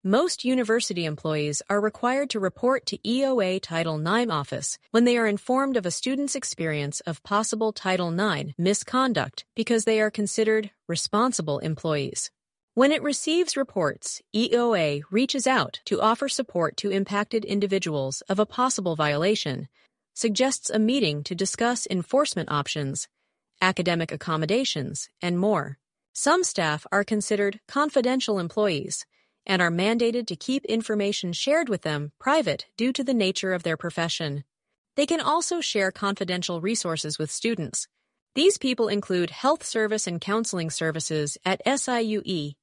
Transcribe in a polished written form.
Most university employees are required to report to EOA Title IX office when they are informed of a student's experience of possible Title IX misconduct because they are considered responsible employees. When it receives reports, EOA reaches out to offer support to impacted individuals of a possible violation, suggests a meeting to discuss enforcement options, academic accommodations, and more. Some staff are considered confidential employees and are mandated to keep information shared with them private due to the nature of their profession. They can also share confidential resources with students. These people include health service and counseling services at SIUE,